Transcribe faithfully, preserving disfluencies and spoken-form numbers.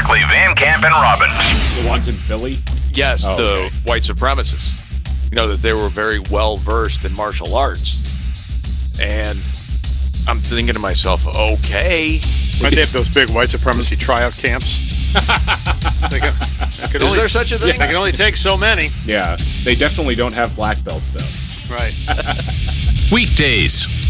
Exactly, Van Camp and Robbins. The ones in Philly? Yes, Oh, the okay. white supremacists. You know, that they were very well versed in martial arts. And I'm thinking to myself, okay. Right, they have those big white supremacy tryout camps. they can, they can Is only, there such a thing? They can only take so many. Yeah, they definitely don't have black belts, though. Right. Weekdays